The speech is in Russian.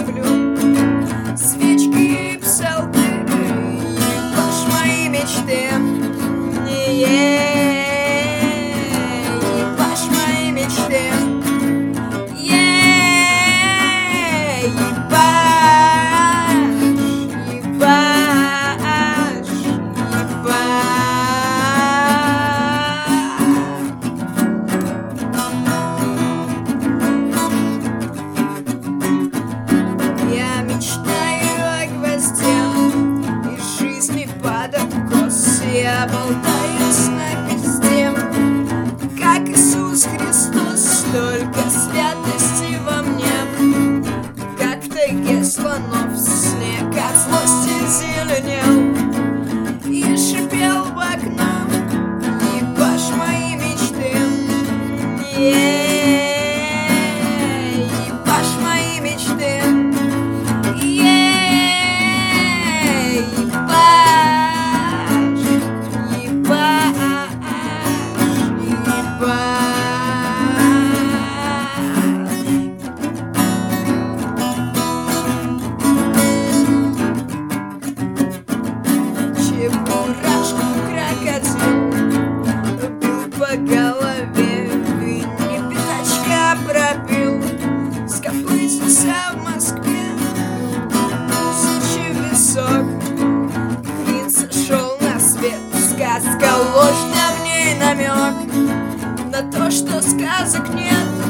ставлю свечки и псалмы, ебашь мои мечты. Ебашь мои мечты. Я мечтаю о гвозде и жизни под откос. Я болтаюсь на персте, как Иисус Христос. Столько святости во мне, как в тайге слонов. Снег от злости зеленел и шипел в окно. Ебашь мои мечты. Ебашь мои мечты. Чебурашку крокодил бил по голове и не пятачка пробил. Скопытился в Москве, сучий висок. Принц сошел на свет, сказка ложь, на в ней намек на то, что сказок нет.